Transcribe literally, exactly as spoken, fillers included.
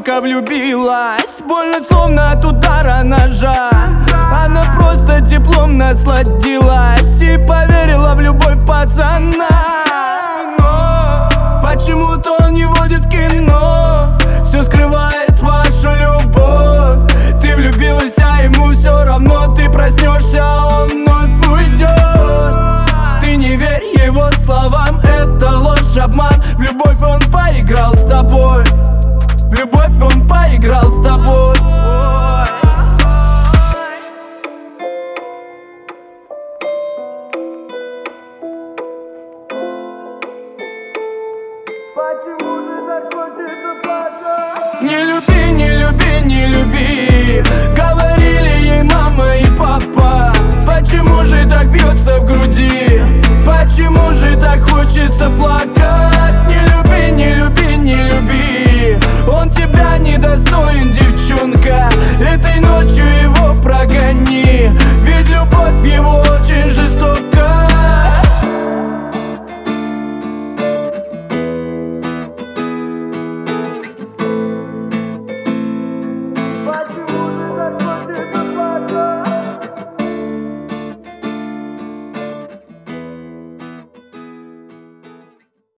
только влюбилась. Больно, словно от удара ножа. Она просто теплом насладилась и поверила в любовь пацана. Но почему-то он не водит кино, все скрывает вашу любовь. Ты влюбилась, а ему все равно. Ты проснешься, он вновь уйдет. Ты не верь его словам, это ложь, обман. В любовь он поиграл с тобой. В любовь он поиграл с тобой. Не люби, не люби, не люби, говорили ей мама и папа. Почему же так бьется в груди? Почему же так хочется плакать? Не люби, не люби.